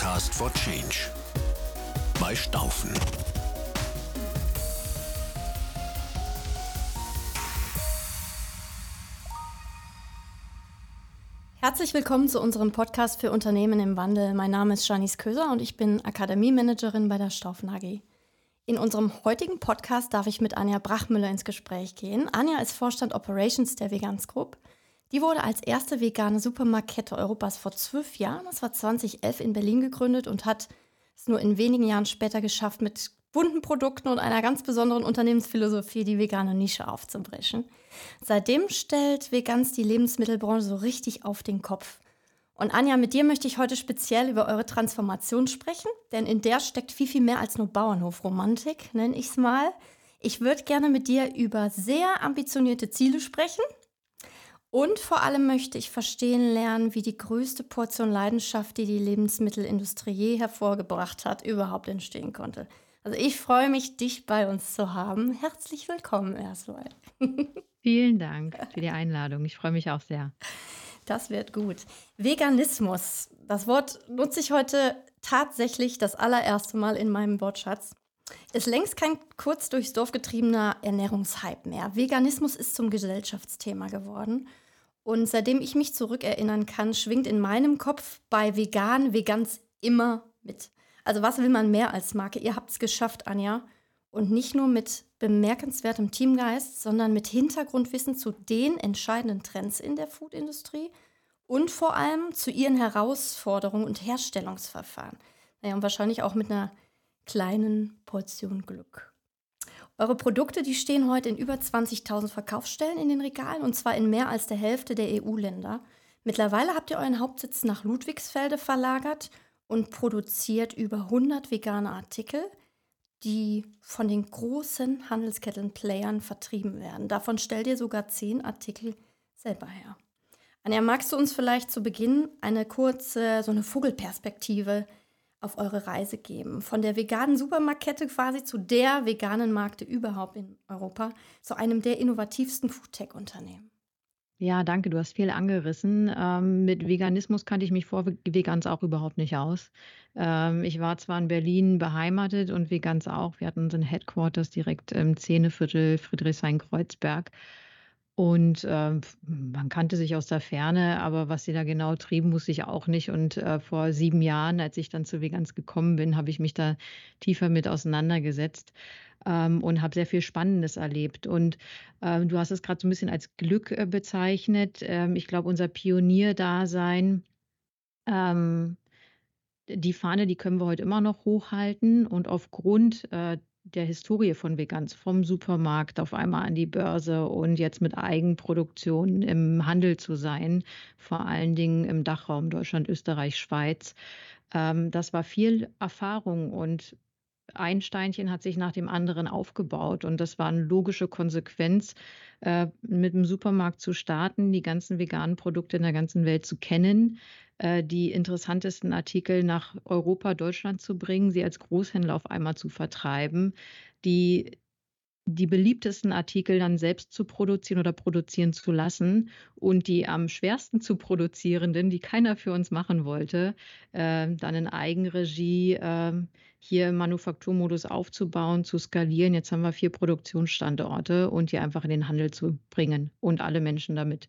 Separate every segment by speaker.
Speaker 1: Podcast for Change bei Staufen.
Speaker 2: Herzlich willkommen zu unserem Podcast für Unternehmen im Wandel. Mein Name ist Janice Köser und ich bin Akademiemanagerin bei der Staufen AG. In unserem heutigen Podcast darf ich mit Anja Brachmüller ins Gespräch gehen. Anja ist Vorstand Operations der Vegans Group. Die wurde als erste vegane Supermarktkette Europas vor 12 Jahren, das war 2011, in Berlin gegründet und hat es nur in wenigen Jahren später geschafft, mit bunten Produkten und einer ganz besonderen Unternehmensphilosophie die vegane Nische aufzubrechen. Seitdem stellt Vegans die Lebensmittelbranche so richtig auf den Kopf. Und Anja, mit dir möchte ich heute speziell über eure Transformation sprechen, denn in der steckt viel, viel mehr als nur Bauernhofromantik, nenne ich es mal. Ich würde gerne mit dir über sehr ambitionierte Ziele sprechen. Und vor allem möchte ich verstehen lernen, wie die größte Portion Leidenschaft, die die Lebensmittelindustrie je hervorgebracht hat, überhaupt entstehen konnte. Also ich freue mich, dich bei uns zu haben. Herzlich willkommen erstmal.
Speaker 3: Vielen Dank für die Einladung. Ich freue mich auch sehr.
Speaker 2: Das wird gut. Veganismus, das Wort nutze ich heute tatsächlich das allererste Mal in meinem Wortschatz. Ist längst kein kurz durchs Dorf getriebener Ernährungshype mehr. Veganismus ist zum Gesellschaftsthema geworden. Und seitdem ich mich zurückerinnern kann, schwingt in meinem Kopf bei Vegans immer mit. Also was will man mehr als Marke? Ihr habt es geschafft, Anja. Und nicht nur mit bemerkenswertem Teamgeist, sondern mit Hintergrundwissen zu den entscheidenden Trends in der Foodindustrie und vor allem zu ihren Herausforderungen und Herstellungsverfahren. Naja, und wahrscheinlich auch mit einer kleinen Portion Glück. Eure Produkte, die stehen heute in über 20.000 Verkaufsstellen in den Regalen und zwar in mehr als der Hälfte der EU-Länder. Mittlerweile habt ihr euren Hauptsitz nach Ludwigsfelde verlagert und produziert über 100 vegane Artikel, die von den großen Handelsketten-Playern vertrieben werden. Davon stellt ihr sogar 10 Artikel selber her. Anja, magst du uns vielleicht zu Beginn eine kurze, so eine Vogelperspektive auf eure Reise geben? Von der veganen Supermarktkette quasi zu der veganen Marke überhaupt in Europa, zu einem der innovativsten Foodtech-Unternehmen.
Speaker 3: Ja, danke, du hast viel angerissen. Mit Veganismus kannte ich mich vor Vegans auch überhaupt nicht aus. Ich war zwar in Berlin beheimatet und Vegans auch. Wir hatten unseren Headquarters direkt im Zehneviertel Friedrichshain-Kreuzberg. Und man kannte sich aus der Ferne, aber was sie da genau trieben, wusste ich auch nicht. Und vor 7 Jahren, als ich dann zu Vegans gekommen bin, habe ich mich da tiefer mit auseinandergesetzt und habe sehr viel Spannendes erlebt. Und du hast es gerade so ein bisschen als Glück bezeichnet. Ich glaube, unser Pionierdasein, ähm, die Fahne, die können wir heute immer noch hochhalten. Und aufgrund der Historie von Vegans, vom Supermarkt auf einmal an die Börse und jetzt mit Eigenproduktion im Handel zu sein, vor allen Dingen im Dachraum Deutschland, Österreich, Schweiz, das war viel Erfahrung und ein Steinchen hat sich nach dem anderen aufgebaut und das war eine logische Konsequenz, mit dem Supermarkt zu starten, die ganzen veganen Produkte in der ganzen Welt zu kennen, die interessantesten Artikel nach Europa, Deutschland zu bringen, sie als Großhändler auf einmal zu vertreiben, die die beliebtesten Artikel dann selbst zu produzieren oder produzieren zu lassen und die am schwersten zu produzierenden, die keiner für uns machen wollte, dann in Eigenregie, hier im Manufakturmodus aufzubauen, zu skalieren. Jetzt haben wir 4 Produktionsstandorte und die einfach in den Handel zu bringen und alle Menschen damit,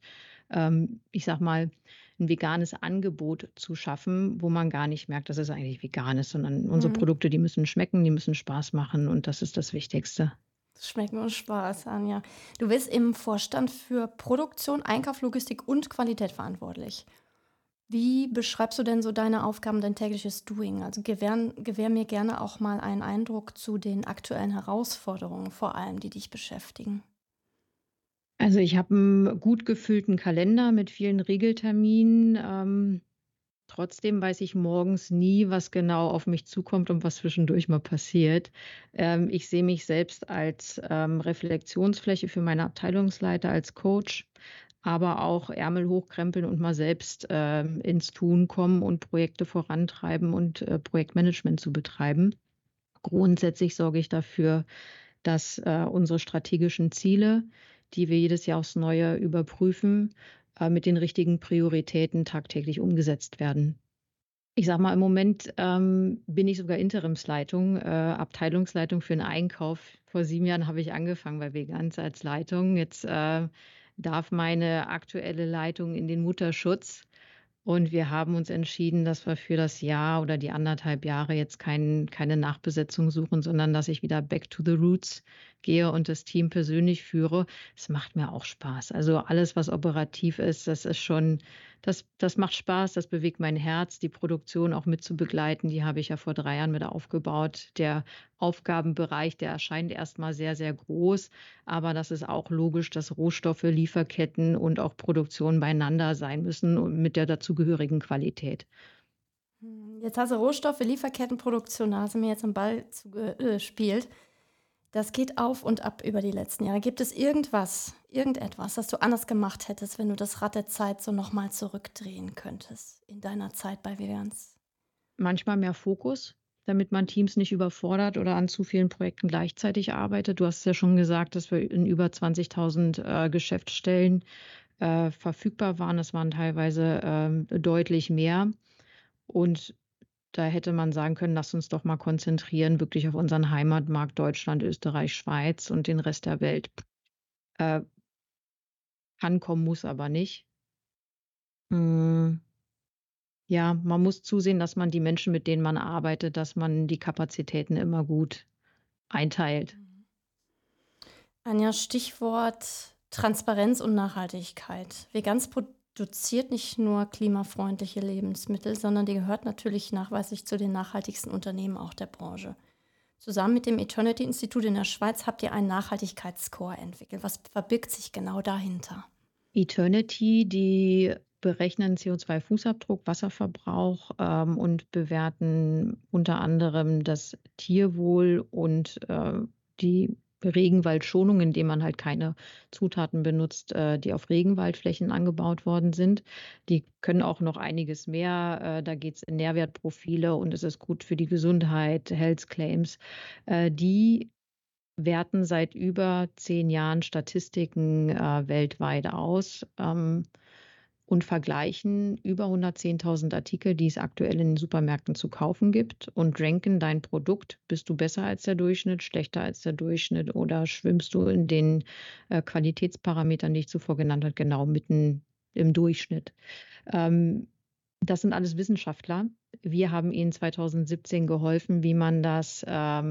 Speaker 3: ich sage mal, ein veganes Angebot zu schaffen, wo man gar nicht merkt, dass es eigentlich vegan ist, sondern unsere
Speaker 2: Mhm.
Speaker 3: Produkte, die müssen schmecken, die müssen Spaß machen und das ist das Wichtigste.
Speaker 2: Das schmeckt nur Spaß, Anja. Du bist im Vorstand für Produktion, Einkauf, Logistik und Qualität verantwortlich. Wie beschreibst du denn so deine Aufgaben, dein tägliches Doing? Also gewähr mir gerne auch mal einen Eindruck zu den aktuellen Herausforderungen, vor allem, die dich beschäftigen.
Speaker 3: Also, ich habe einen gut gefüllten Kalender mit vielen Regelterminen. Trotzdem weiß ich morgens nie, was genau auf mich zukommt und was zwischendurch mal passiert. Ich sehe mich selbst als, Reflexionsfläche für meine Abteilungsleiter, als Coach, aber auch Ärmel hochkrempeln und mal selbst, ins Tun kommen und Projekte vorantreiben und, Projektmanagement zu betreiben. Grundsätzlich sorge ich dafür, dass, unsere strategischen Ziele, die wir jedes Jahr aufs Neue überprüfen, mit den richtigen Prioritäten tagtäglich umgesetzt werden. Ich sage mal, im Moment, bin ich sogar Interimsleitung, Abteilungsleitung für 'n Einkauf. Vor 7 Jahren habe ich angefangen bei Veganz als Leitung. Jetzt, darf meine aktuelle Leitung in den Mutterschutz und wir haben uns entschieden, dass wir für das Jahr oder die 1,5 Jahre jetzt keine Nachbesetzung suchen, sondern dass ich wieder back to the roots gehe und das Team persönlich führe. Es macht mir auch Spaß. Also, alles, was operativ ist, das ist schon das macht Spaß, das bewegt mein Herz, die Produktion auch mit zu begleiten. Die habe ich ja vor 3 Jahren mit aufgebaut. Der Aufgabenbereich, der erscheint erst mal sehr, sehr groß, aber das ist auch logisch, dass Rohstoffe, Lieferketten und auch Produktion beieinander sein müssen und mit der dazugehörigen Qualität.
Speaker 2: Jetzt hast du Rohstoffe, Lieferkettenproduktion, da hast du mir jetzt 'n Ball zugespielt. Das geht auf und ab über die letzten Jahre. Gibt es irgendetwas, das du anders gemacht hättest, wenn du das Rad der Zeit so noch mal zurückdrehen könntest in deiner Zeit bei Vivans?
Speaker 3: Manchmal mehr Fokus, damit man Teams nicht überfordert oder an zu vielen Projekten gleichzeitig arbeitet. Du hast ja schon gesagt, dass wir in über 20.000, Geschäftsstellen, verfügbar waren. Es waren teilweise, deutlich mehr. Und da hätte man sagen können: „Lass uns doch mal konzentrieren wirklich auf unseren Heimatmarkt Deutschland, Österreich, Schweiz und den Rest der Welt." Äh, Kann kommen, muss aber nicht. Hm, ja, man muss zusehen, dass man die Menschen, mit denen man arbeitet, dass man die Kapazitäten immer gut einteilt.
Speaker 2: Anja, Stichwort Transparenz und Nachhaltigkeit. Veganz produziert nicht nur klimafreundliche Lebensmittel, sondern die gehört natürlich nachweislich zu den nachhaltigsten Unternehmen auch der Branche. Zusammen mit dem Eternity-Institut in der Schweiz habt ihr einen Nachhaltigkeitsscore entwickelt. Was verbirgt sich genau dahinter?
Speaker 3: Eternity, die berechnen CO2-Fußabdruck, Wasserverbrauch, und bewerten unter anderem das Tierwohl und, die Regenwaldschonung, indem man halt keine Zutaten benutzt, die auf Regenwaldflächen angebaut worden sind. Die können auch noch einiges mehr. Da geht's in Nährwertprofile und es ist gut für die Gesundheit, Health Claims. Die werten seit über 10 Jahren Statistiken, weltweit aus, und vergleichen über 110.000 Artikel, die es aktuell in den Supermärkten zu kaufen gibt und ranken dein Produkt. Bist du besser als der Durchschnitt, schlechter als der Durchschnitt oder schwimmst du in den, Qualitätsparametern, die ich zuvor genannt habe, genau mitten im Durchschnitt? Ähm, Das sind alles Wissenschaftler. Wir haben ihnen 2017 geholfen, wie man das,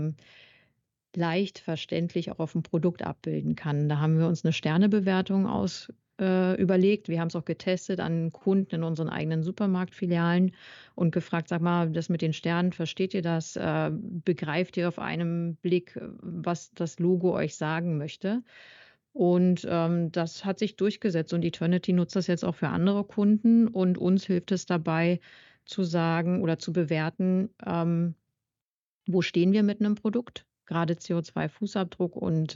Speaker 3: leicht verständlich auch auf dem Produkt abbilden kann. Da haben wir uns eine Sternebewertung überlegt. Wir haben es auch getestet an Kunden in unseren eigenen Supermarktfilialen und gefragt: „Sag mal, das mit den Sternen, versteht ihr das? Begreift ihr auf einen Blick, was das Logo euch sagen möchte?" Und, das hat sich durchgesetzt und Eternity nutzt das jetzt auch für andere Kunden und uns hilft es dabei zu sagen oder zu bewerten, wo stehen wir mit einem Produkt, gerade CO2-Fußabdruck und,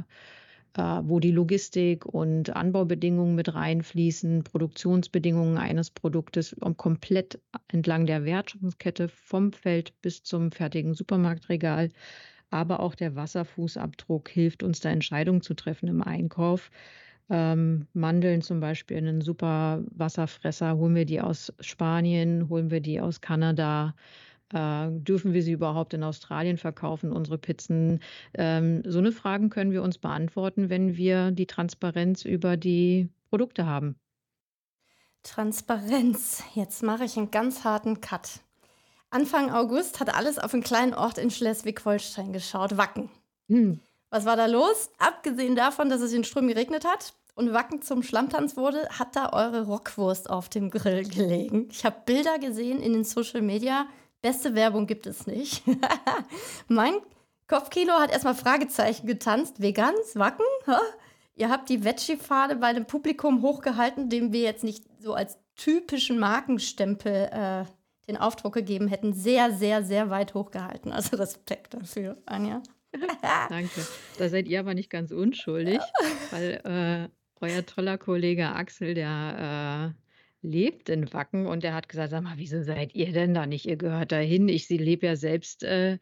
Speaker 3: wo die Logistik und Anbaubedingungen mit reinfließen, Produktionsbedingungen eines Produktes, komplett entlang der Wertschöpfungskette vom Feld bis zum fertigen Supermarktregal. Aber auch der Wasserfußabdruck hilft uns, da Entscheidungen zu treffen im Einkauf. Mandeln zum Beispiel, 'nen super Wasserfresser, holen wir die aus Spanien, holen wir die aus Kanada? Dürfen wir sie überhaupt in Australien verkaufen, unsere Pizzen? So 'ne Fragen können wir uns beantworten, wenn wir die Transparenz über die Produkte haben.
Speaker 2: Transparenz. Jetzt mache ich einen ganz harten Cut. Anfang August hat alles auf einen kleinen Ort in Schleswig-Holstein geschaut, Wacken.
Speaker 3: Hm.
Speaker 2: Was war da los? Abgesehen davon, dass es in Strömen geregnet hat und Wacken zum Schlammtanz wurde, hat da eure Rockwurst auf dem Grill gelegen. Ich habe Bilder gesehen in den Social Media. Beste Werbung gibt es nicht. Mein Kopfkino hat erstmal Fragezeichen getanzt. Veganz? Wacken? Hä? Ihr habt die Veggie-Fahne bei einem Publikum hochgehalten, dem wir jetzt nicht so als typischen Markenstempel den Aufdruck gegeben hätten. Sehr, sehr, sehr weit hochgehalten. Also Respekt dafür, Anja.
Speaker 3: Danke. Da seid ihr aber nicht ganz unschuldig, weil, euer toller Kollege Axel, der, lebt in Wacken und der hat gesagt: „Sag mal, wieso seid ihr denn da nicht? Ihr gehört da hin." Ich sie lebe ja selbst,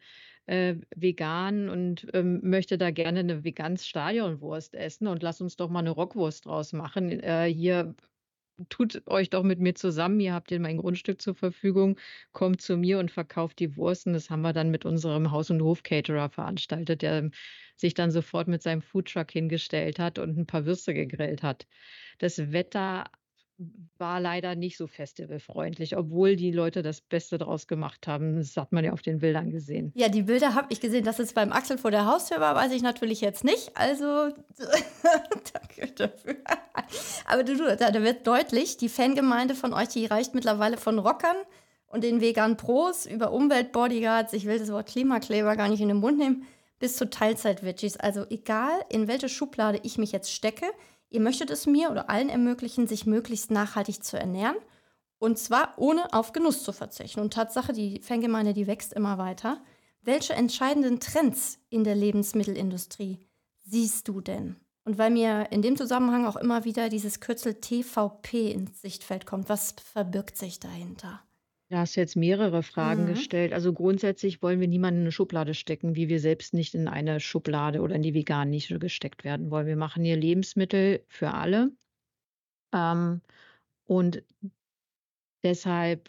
Speaker 3: vegan und, möchte da gerne 'ne Veganz Stadionwurst essen und lass uns doch mal 'ne Rockwurst draus machen. Hier tut euch doch mit mir zusammen, ihr habt ja mein Grundstück zur Verfügung, kommt zu mir und verkauft die Wurst. Und das haben wir dann mit unserem Haus- und Hof-Caterer veranstaltet, der sich dann sofort mit seinem Foodtruck hingestellt hat und ein paar Würste gegrillt hat. Das Wetter war leider nicht so festivalfreundlich, obwohl die Leute das Beste draus gemacht haben. Das hat man ja auf den Bildern gesehen.
Speaker 2: Ja, die Bilder habe ich gesehen, dass es beim Axel vor der Haustür war, weiß ich natürlich jetzt nicht. Also, danke dafür. Aber da wird deutlich, die Fangemeinde von euch, die reicht mittlerweile von Rockern und den veganen Pros über Umweltbodyguards, ich will das Wort Klimakleber gar nicht in den Mund nehmen, bis zu Teilzeit-Veggies. Also egal, in welche Schublade ich mich jetzt stecke, ihr möchtet es mir oder allen ermöglichen, sich möglichst nachhaltig zu ernähren. Und zwar ohne auf Genuss zu verzichten. Und Tatsache, die Fangemeinde, die wächst immer weiter. Welche entscheidenden Trends in der Lebensmittelindustrie siehst du denn? Und weil mir in dem Zusammenhang auch immer wieder dieses Kürzel TVP ins Sichtfeld kommt, was verbirgt sich dahinter?
Speaker 3: Da hast du jetzt mehrere Fragen
Speaker 2: Mhm.
Speaker 3: gestellt. Also grundsätzlich wollen wir niemanden in eine Schublade stecken, wie wir selbst nicht in eine Schublade oder in die Vegan-Nische gesteckt werden wollen. Wir machen hier Lebensmittel für alle. Ähm, und deshalb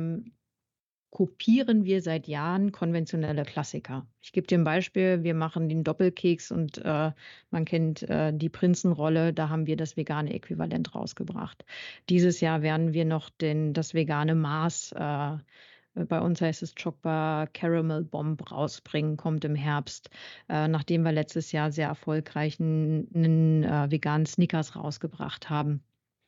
Speaker 3: kopieren wir seit Jahren konventionelle Klassiker. Ich gebe dir ein Beispiel. Wir machen den Doppelkeks und man kennt die Prinzenrolle. Da haben wir das vegane Äquivalent rausgebracht. Dieses Jahr werden wir noch das vegane Mars, bei uns heißt es Chocba Caramel Bomb, rausbringen, kommt im Herbst. Nachdem wir letztes Jahr sehr erfolgreich einen veganen Snickers rausgebracht haben.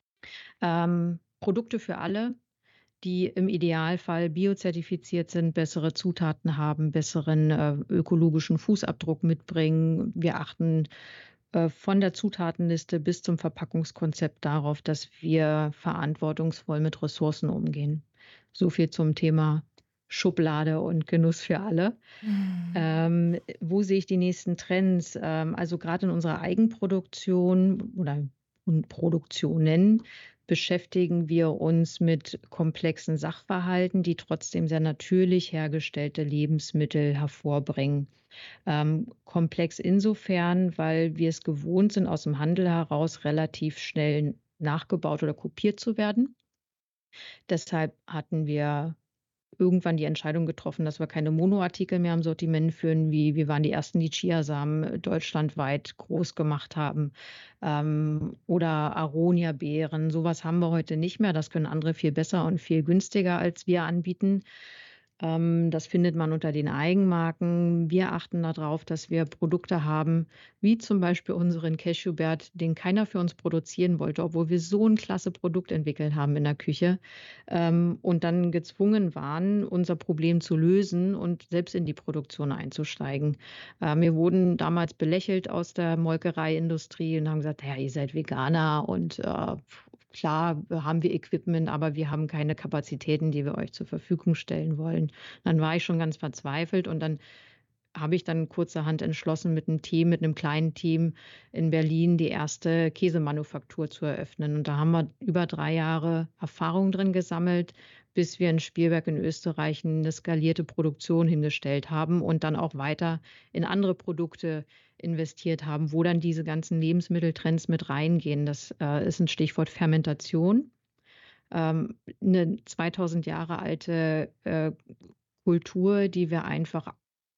Speaker 3: Produkte für alle, die im Idealfall biozertifiziert sind, bessere Zutaten haben, besseren ökologischen Fußabdruck mitbringen. Wir achten von der Zutatenliste bis zum Verpackungskonzept darauf, dass wir verantwortungsvoll mit Ressourcen umgehen. So viel zum Thema Schublade und Genuss für alle.
Speaker 2: Hm.
Speaker 3: Wo sehe ich die nächsten Trends? Also gerade in unserer Eigenproduktion oder Produktionen beschäftigen wir uns mit komplexen Sachverhalten, die trotzdem sehr natürlich hergestellte Lebensmittel hervorbringen. Komplex insofern, weil wir es gewohnt sind, aus dem Handel heraus relativ schnell nachgebaut oder kopiert zu werden. Deshalb hatten wir irgendwann die Entscheidung getroffen, dass wir keine Monoartikel mehr im Sortiment führen, wie wir waren die ersten, die Chiasamen deutschlandweit groß gemacht haben, oder Aronia-Beeren. Sowas haben wir heute nicht mehr. Das können andere viel besser und viel günstiger als wir anbieten. Das findet man unter den Eigenmarken. Wir achten darauf, dass wir Produkte haben, wie zum Beispiel unseren Cashewbert, den keiner für uns produzieren wollte, obwohl wir so ein klasse Produkt entwickelt haben in der Küche, und dann gezwungen waren, unser Problem zu lösen und selbst in die Produktion einzusteigen. Wir wurden damals belächelt aus der Molkereiindustrie und haben gesagt, ja, ihr seid Veganer und klar haben wir Equipment, aber wir haben keine Kapazitäten, die wir euch zur Verfügung stellen wollen. Dann war ich schon ganz verzweifelt und dann habe ich dann kurzerhand entschlossen, mit einem kleinen Team in Berlin die erste Käsemanufaktur zu eröffnen. Und da haben wir über 3 Jahre Erfahrung drin gesammelt, bis wir in Spielberg in Österreich eine skalierte Produktion hingestellt haben und dann auch weiter in andere Produkte investiert haben, wo dann diese ganzen Lebensmitteltrends mit reingehen. Das ist ein Stichwort Fermentation. 'Ne 2000 Jahre alte Kultur, die wir einfach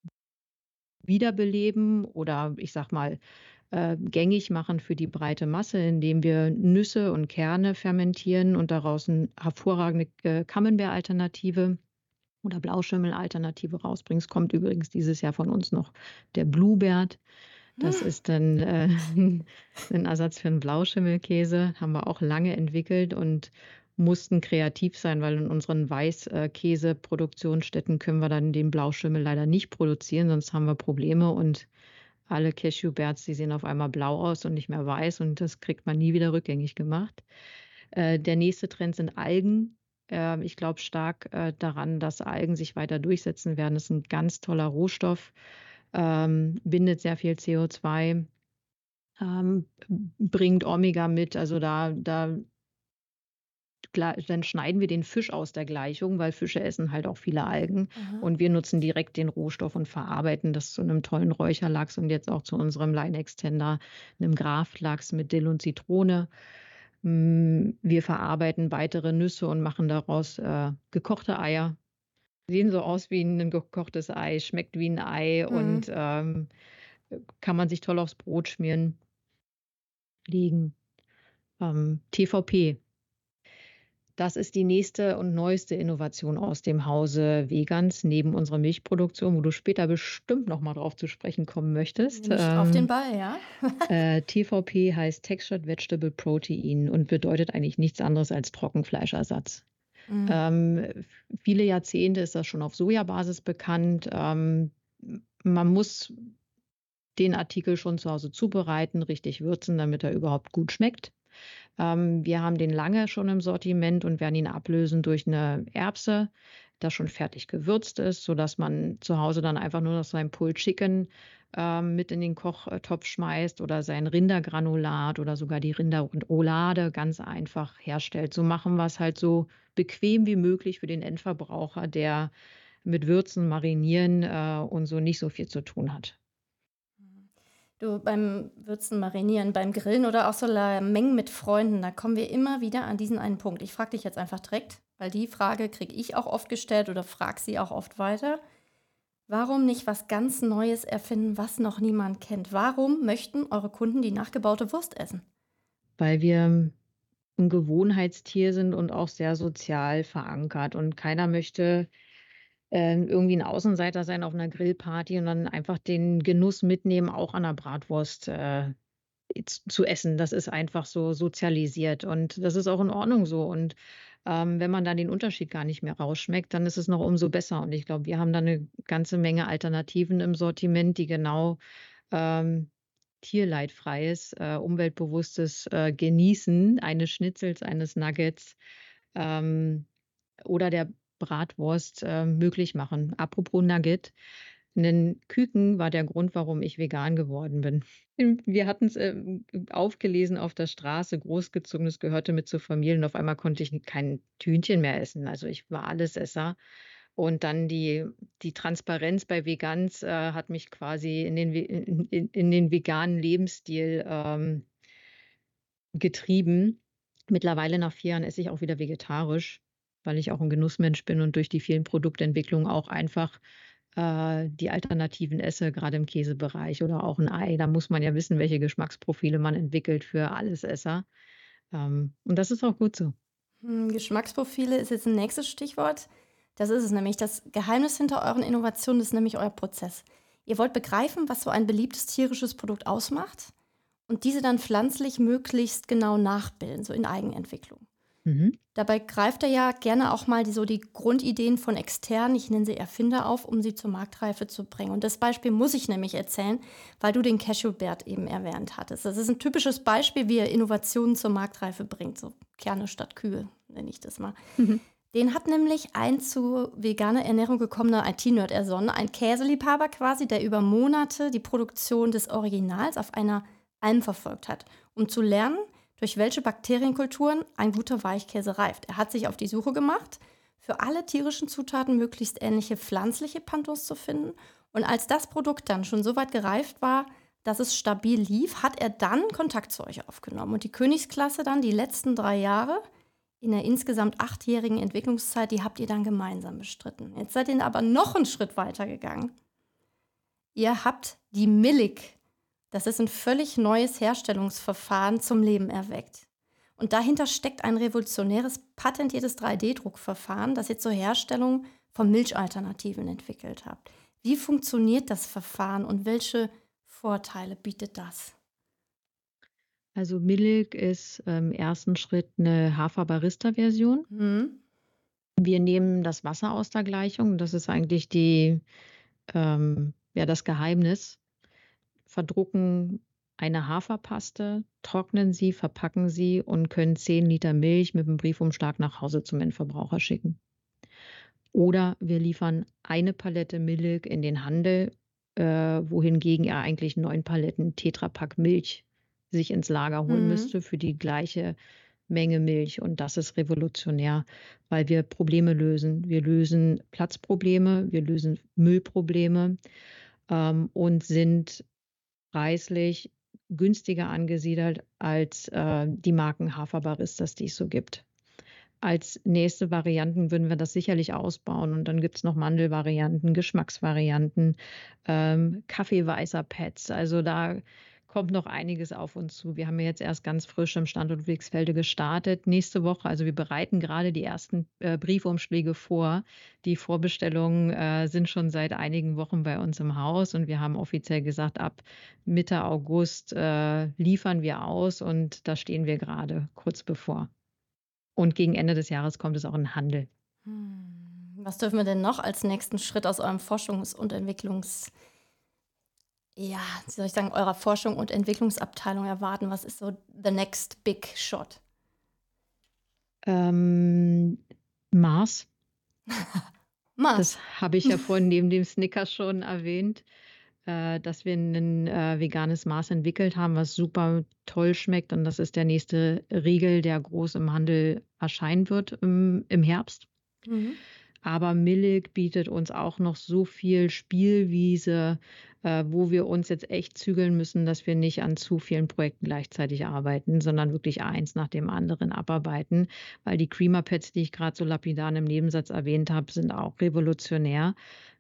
Speaker 3: wiederbeleben oder ich sage mal, gängig machen für die breite Masse, indem wir Nüsse und Kerne fermentieren und daraus 'ne hervorragende Camembert-Alternative oder Blauschimmel-Alternative rausbringen. Es kommt übrigens dieses Jahr von uns noch der Blueberd. Das ist dann 'n Ersatz für 'n Blauschimmelkäse. Haben wir auch lange entwickelt und mussten kreativ sein, weil in unseren Weißkäseproduktionsstätten können wir dann den Blauschimmel leider nicht produzieren, sonst haben wir Probleme und alle Cashewberts, die sehen auf einmal blau aus und nicht mehr weiß und das kriegt man nie wieder rückgängig gemacht. Der nächste Trend sind Algen. Ich glaube stark daran, dass Algen sich weiter durchsetzen werden. Das ist 'n ganz toller Rohstoff, bindet sehr viel CO2, bringt Omega mit. Also dann schneiden wir den Fisch aus der Gleichung, weil Fische essen halt auch viele Algen.
Speaker 2: Aha.
Speaker 3: Und wir nutzen direkt den Rohstoff und verarbeiten das zu einem tollen Räucherlachs und jetzt auch zu unserem Line Extender, 'nem Graflachs mit Dill und Zitrone. Wir verarbeiten weitere Nüsse und machen daraus gekochte Eier. Sehen so aus wie ein gekochtes Ei, schmeckt wie ein Ei und
Speaker 2: Mhm.
Speaker 3: kann man sich toll aufs Brot schmieren, legen. TVP. Das ist die nächste und neueste Innovation aus dem Hause Vegans, neben unserer Milchproduktion, wo du später bestimmt noch mal drauf zu sprechen kommen möchtest.
Speaker 2: Nehme ich auf den Ball, ja.
Speaker 3: TVP heißt Textured Vegetable Protein und bedeutet eigentlich nichts anderes als Trockenfleischersatz.
Speaker 2: Mhm.
Speaker 3: Viele Jahrzehnte ist das schon auf Sojabasis bekannt. Man muss den Artikel schon zu Hause zubereiten, richtig würzen, damit er überhaupt gut schmeckt. Wir haben den lange schon im Sortiment und werden ihn ablösen durch eine Erbse, das schon fertig gewürzt ist, sodass man zu Hause dann einfach nur noch sein Pulled Chicken mit in den Kochtopf schmeißt oder sein Rindergranulat oder sogar die Rinderroulade ganz einfach herstellt. So machen wir es halt so bequem wie möglich für den Endverbraucher, der mit Würzen, Marinieren und so nicht so viel zu tun hat.
Speaker 2: Du, beim Würzen, Marinieren, beim Grillen oder auch so Mengen mit Freunden, da kommen wir immer wieder an diesen einen Punkt. Ich frage dich jetzt einfach direkt, weil die Frage kriege ich auch oft gestellt oder frage sie auch oft weiter. Warum nicht was ganz Neues erfinden, was noch niemand kennt? Warum möchten eure Kunden die nachgebaute Wurst essen?
Speaker 3: Weil wir ein Gewohnheitstier sind und auch sehr sozial verankert. Und keiner möchte irgendwie ein Außenseiter sein auf einer Grillparty und dann einfach den Genuss mitnehmen, auch an 'ner Bratwurst zu essen. Das ist einfach so sozialisiert und das ist auch in Ordnung so. Und wenn man dann den Unterschied gar nicht mehr rausschmeckt, dann ist es noch umso besser. Und ich glaube, wir haben da eine ganze Menge Alternativen im Sortiment, die genau ähm, tierleidfreies, umweltbewusstes Genießen eines Schnitzels, eines Nuggets ähm, oder der Bratwurst möglich machen. Apropos Nugget, 'nen Küken war der Grund, warum ich vegan geworden bin. Wir hatten's aufgelesen auf der Straße, großgezogen, das gehörte mit zur Familie und auf einmal konnte ich kein Hühnchen mehr essen. Also, ich war Allesesser. Und dann die Transparenz bei Vegans hat mich quasi in den veganen Lebensstil getrieben. Mittlerweile nach 4 Jahren esse ich auch wieder vegetarisch, weil ich auch ein Genussmensch bin und durch die vielen Produktentwicklungen auch einfach die Alternativen esse, gerade im Käsebereich oder auch ein Ei. Da muss man ja wissen, welche Geschmacksprofile man entwickelt für Allesesser. Und das ist auch gut so.
Speaker 2: Geschmacksprofile ist jetzt ein nächstes Stichwort. Das ist es nämlich. Das Geheimnis hinter euren Innovationen ist nämlich euer Prozess. Ihr wollt begreifen, was so ein beliebtes tierisches Produkt ausmacht und diese dann pflanzlich möglichst genau nachbilden, so in Eigenentwicklung.
Speaker 3: Mhm.
Speaker 2: Dabei greift er ja gerne auch mal die Grundideen von externen, ich nenne sie Erfinder, auf, um sie zur Marktreife zu bringen. Und das Beispiel muss ich nämlich erzählen, weil du den Cashewbert eben erwähnt hattest. Das ist ein typisches Beispiel, wie er Innovationen zur Marktreife bringt. So Kerne statt Kühe, nenne ich das mal.
Speaker 3: Mhm.
Speaker 2: Den hat nämlich ein zu veganer Ernährung gekommener IT-Nerd ersonnen, ein Käseliebhaber quasi, der über Monate die Produktion des Originals auf einer Alm verfolgt hat, um zu lernen, durch welche Bakterienkulturen ein guter Weichkäse reift. Er hat sich auf die Suche gemacht, für alle tierischen Zutaten möglichst ähnliche pflanzliche Pendants zu finden. Und als das Produkt dann schon so weit gereift war, dass es stabil lief, hat er dann Kontakt zu euch aufgenommen. Und die Königsklasse dann, die letzten 3 Jahre, in der insgesamt 8-jährigen Entwicklungszeit, die habt ihr dann gemeinsam bestritten. Jetzt seid ihr aber noch einen Schritt weiter gegangen. Ihr habt die Millik, das ist ein völlig neues Herstellungsverfahren, zum Leben erweckt. Und dahinter steckt ein revolutionäres, patentiertes 3D-Druckverfahren, das ihr zur Herstellung von Milchalternativen entwickelt habt. Wie funktioniert das Verfahren und welche Vorteile bietet das?
Speaker 3: Also Milk ist im ersten Schritt eine Hafer-Barista-Version.
Speaker 2: Mhm.
Speaker 3: Wir nehmen das Wasser aus der Gleichung. Das ist eigentlich ja, das Geheimnis. Verdrucken eine Haferpaste, trocknen sie, verpacken sie und können 10 Liter Milch mit einem Briefumschlag nach Hause zum Endverbraucher schicken. Oder wir liefern eine Palette Milk in den Handel, wohingegen er eigentlich 9 Paletten Tetrapack Milch sich ins Lager holen
Speaker 2: Mhm.
Speaker 3: müsste für die gleiche Menge Milch. Und das ist revolutionär, weil wir Probleme lösen. Wir lösen Platzprobleme, wir lösen Müllprobleme und sind preislich günstiger angesiedelt als die Marken Haferbaristas, die es so gibt. Als nächste Varianten würden wir das sicherlich ausbauen und dann gibt es noch Mandelvarianten, Geschmacksvarianten, Kaffeeweißer Pads. Also da kommt noch einiges auf uns zu. Wir haben ja jetzt erst ganz frisch im Standort Ludwigsfelde gestartet. Nächste Woche, also wir bereiten gerade die ersten Briefumschläge vor. Die Vorbestellungen sind schon seit einigen Wochen bei uns im Haus und wir haben offiziell gesagt, ab Mitte August liefern wir aus und da stehen wir gerade kurz bevor. Und gegen Ende des Jahres kommt es auch in den Handel.
Speaker 2: Was dürfen wir denn noch als nächsten Schritt aus eurem Forschungs- und wie soll ich sagen, eurer Forschung- und Entwicklungsabteilung erwarten? Was ist so the next big shot?
Speaker 3: Mars,
Speaker 2: Mars.
Speaker 3: das habe ich ja vorhin neben dem Snickers schon erwähnt, dass wir ein veganes Mars entwickelt haben, was super toll schmeckt. Und das ist der nächste Riegel, der groß im Handel erscheinen wird im Herbst.
Speaker 2: Mhm.
Speaker 3: Aber Millik bietet uns auch noch so viel Spielwiese, wo wir uns jetzt echt zügeln müssen, dass wir nicht an zu vielen Projekten gleichzeitig arbeiten, sondern wirklich eins nach dem anderen abarbeiten. Weil die Creamer-Pads, die ich gerade so lapidar im Nebensatz erwähnt habe, sind auch revolutionär.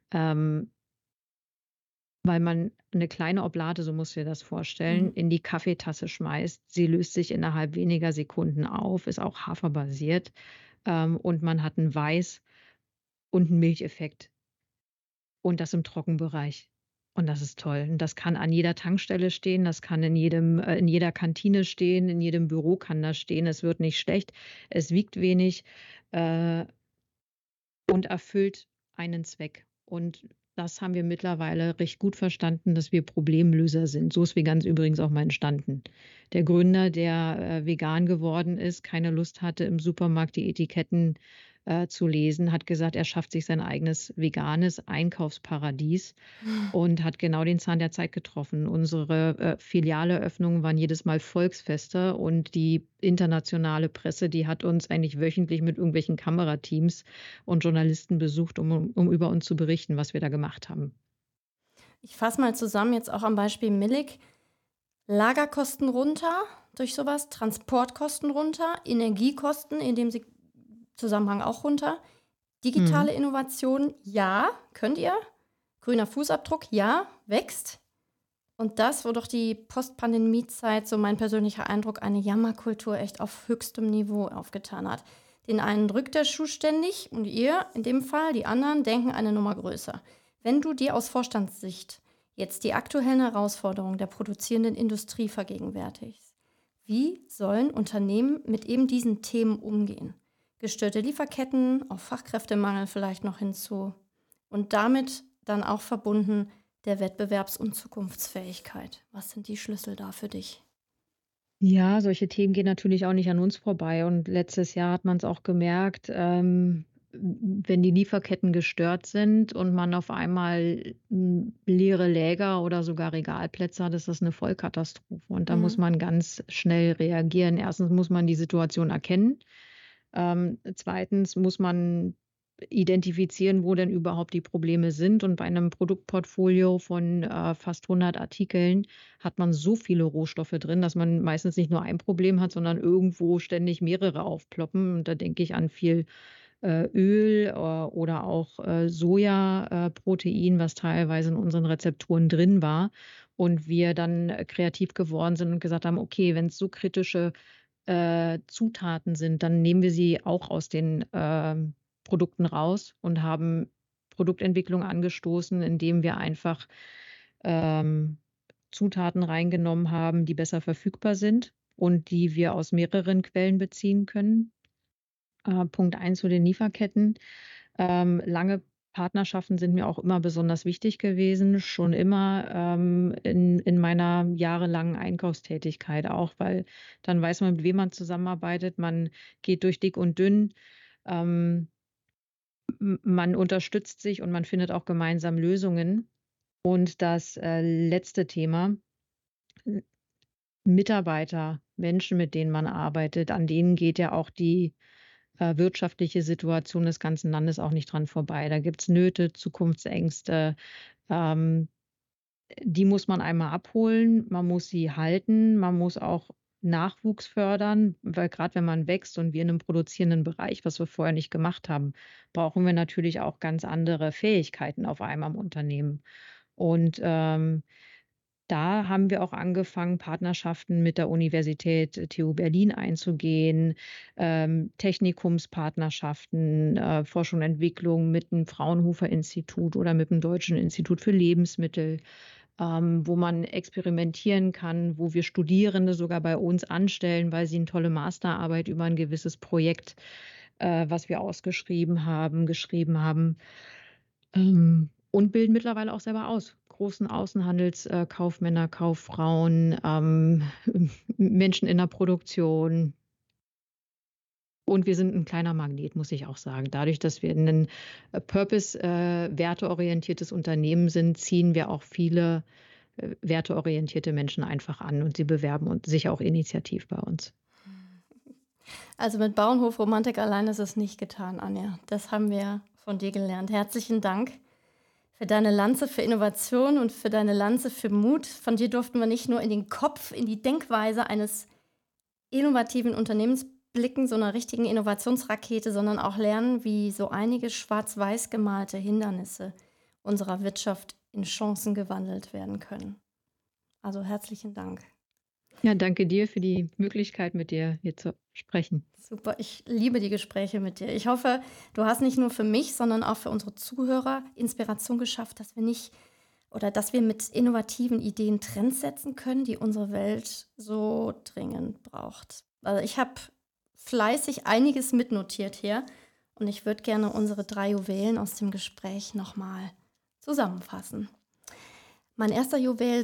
Speaker 3: Weil man eine kleine Oblate, so musst du dir das vorstellen, in die Kaffeetasse schmeißt. Sie löst sich innerhalb weniger Sekunden auf, ist auch haferbasiert, und man hat einen Weiß- und einen Milcheffekt und das im Trockenbereich. Und das ist toll. Und das kann an jeder Tankstelle stehen, das kann in jeder Kantine stehen, in jedem Büro kann das stehen. Es wird nicht schlecht, es wiegt wenig, äh, und erfüllt einen Zweck. Und das haben wir mittlerweile recht gut verstanden, dass wir Problemlöser sind. So ist Veganz übrigens auch mal entstanden. Der Gründer, der vegan geworden ist, keine Lust hatte, im Supermarkt die Etiketten zu lesen, hat gesagt, er schafft sich sein eigenes veganes Einkaufsparadies und hat genau den Zahn der Zeit getroffen. Unsere Filialeröffnungen waren jedes Mal Volksfeste und die internationale Presse, die hat uns eigentlich wöchentlich mit irgendwelchen Kamerateams und Journalisten besucht, um über uns zu berichten, was wir da gemacht haben.
Speaker 2: Ich fasse mal zusammen, jetzt auch am Beispiel Millik. Lagerkosten runter durch sowas, Transportkosten runter, Energiekosten in dem Zusammenhang auch runter. Digitale Innovation, ja, könnt ihr. Grüner Fußabdruck, ja, wächst. Und das, wo doch die Post-Pandemie-Zeit, so mein persönlicher Eindruck, eine Jammerkultur echt auf höchstem Niveau aufgetan hat. Den einen drückt der Schuh ständig und ihr, in dem Fall, die anderen, denken eine Nummer größer. Wenn du dir aus Vorstandssicht jetzt die aktuellen Herausforderungen der produzierenden Industrie vergegenwärtigst, wie sollen Unternehmen mit eben diesen Themen umgehen? Gestörte Lieferketten, auch Fachkräftemangel vielleicht noch hinzu. Und damit dann auch verbunden der Wettbewerbs- und Zukunftsfähigkeit. Was sind die Schlüssel da für dich?
Speaker 3: Ja, solche Themen gehen natürlich auch nicht an uns vorbei. Und letztes Jahr hat man es auch gemerkt, wenn die Lieferketten gestört sind und man auf einmal leere Läger oder sogar Regalplätze hat, ist das eine Vollkatastrophe. Und da muss man ganz schnell reagieren. Erstens muss man die Situation erkennen. Zweitens muss man identifizieren, wo denn überhaupt die Probleme sind. Und bei einem Produktportfolio von fast 100 Artikeln hat man so viele Rohstoffe drin, dass man meistens nicht nur ein Problem hat, sondern irgendwo ständig mehrere aufploppen. Und da denke ich an viel Öl oder auch Sojaprotein, was teilweise in unseren Rezepturen drin war. Und wir dann kreativ geworden sind und gesagt haben, okay, wenn es so kritische Zutaten sind, dann nehmen wir sie auch aus den Produkten raus und haben Produktentwicklung angestoßen, indem wir einfach Zutaten reingenommen haben, die besser verfügbar sind und die wir aus mehreren Quellen beziehen können. Punkt 1 zu den Lieferketten. Lange Partnerschaften sind mir auch immer besonders wichtig gewesen, schon immer in meiner jahrelangen Einkaufstätigkeit auch, weil dann weiß man, mit wem man zusammenarbeitet, man geht durch dick und dünn, ähm, man unterstützt sich und man findet auch gemeinsam Lösungen. Und das letzte Thema, Mitarbeiter, Menschen, mit denen man arbeitet, an denen geht ja auch die wirtschaftliche Situation des ganzen Landes auch nicht dran vorbei. Da gibt es Nöte, Zukunftsängste. Ähm, Die muss man einmal abholen, man muss sie halten, man muss auch Nachwuchs fördern, weil gerade wenn man wächst und wir in einem produzierenden Bereich, was wir vorher nicht gemacht haben, brauchen wir natürlich auch ganz andere Fähigkeiten auf einmal im Unternehmen. Und, da haben wir auch angefangen, Partnerschaften mit der Universität TU Berlin einzugehen, Technikumspartnerschaften, Forschung und Entwicklung mit dem Fraunhofer-Institut oder mit dem Deutschen Institut für Lebensmittel, wo man experimentieren kann, wo wir Studierende sogar bei uns anstellen, weil sie eine tolle Masterarbeit über ein gewisses Projekt, was wir ausgeschrieben haben, geschrieben haben. Und bilden mittlerweile auch selber aus. Großen Außenhandelskaufmänner, Kaufmänner, Kauffrauen, Menschen in der Produktion. Und wir sind ein kleiner Magnet, muss ich auch sagen. Dadurch, dass wir ein werteorientiertes Unternehmen sind, ziehen wir auch viele, werteorientierte Menschen einfach an und sie bewerben sich auch initiativ bei uns.
Speaker 2: Also mit Bauernhofromantik allein ist es nicht getan, Anja. Das haben wir von dir gelernt. Herzlichen Dank für deine Lanze für Innovation und für deine Lanze für Mut. Von dir durften wir nicht nur in den Kopf, in die Denkweise eines innovativen Unternehmens blicken, so einer richtigen Innovationsrakete, sondern auch lernen, wie so einige schwarz-weiß gemalte Hindernisse unserer Wirtschaft in Chancen gewandelt werden können. Also herzlichen Dank.
Speaker 3: Ja, danke dir für die Möglichkeit, mit dir hier zu sprechen.
Speaker 2: Super, ich liebe die Gespräche mit dir. Ich hoffe, du hast nicht nur für mich, sondern auch für unsere Zuhörer Inspiration geschafft, dass wir mit innovativen Ideen Trends setzen können, die unsere Welt so dringend braucht. Also ich habe fleißig einiges mitnotiert hier und ich würde gerne unsere 3 Juwelen aus dem Gespräch nochmal zusammenfassen. Mein erster Juwel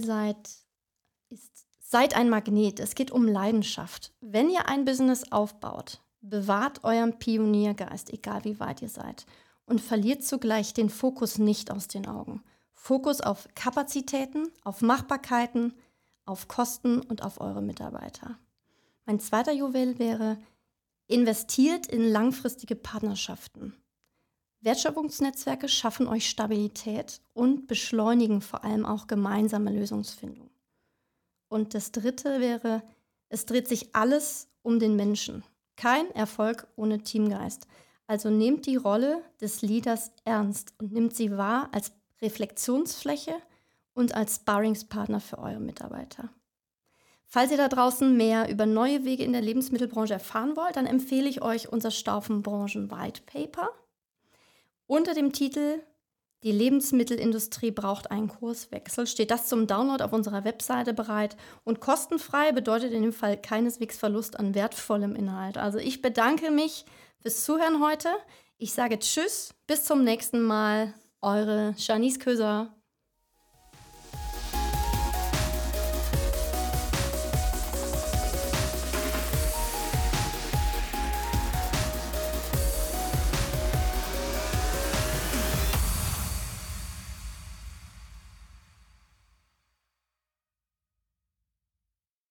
Speaker 2: ist: Seid ein Magnet. Es geht um Leidenschaft. Wenn ihr ein Business aufbaut, bewahrt euren Pioniergeist, egal wie weit ihr seid, und verliert zugleich den Fokus nicht aus den Augen. Fokus auf Kapazitäten, auf Machbarkeiten, auf Kosten und auf eure Mitarbeiter. Mein zweiter Juwel wäre: investiert in langfristige Partnerschaften. Wertschöpfungsnetzwerke schaffen euch Stabilität und beschleunigen vor allem auch gemeinsame Lösungsfindung. Und das dritte wäre: es dreht sich alles um den Menschen. Kein Erfolg ohne Teamgeist. Also nehmt die Rolle des Leaders ernst und nimmt sie wahr als Reflexionsfläche und als Sparringspartner für eure Mitarbeiter. Falls ihr da draußen mehr über neue Wege in der Lebensmittelbranche erfahren wollt, dann empfehle ich euch unser Staufenbranchen White Paper unter dem Titel Die Lebensmittelindustrie braucht einen Kurswechsel. Steht das zum Download auf unserer Webseite bereit und kostenfrei, bedeutet in dem Fall keineswegs Verlust an wertvollem Inhalt. Also ich bedanke mich fürs Zuhören heute. Ich sage Tschüss, bis zum nächsten Mal. Eure Janice Köser.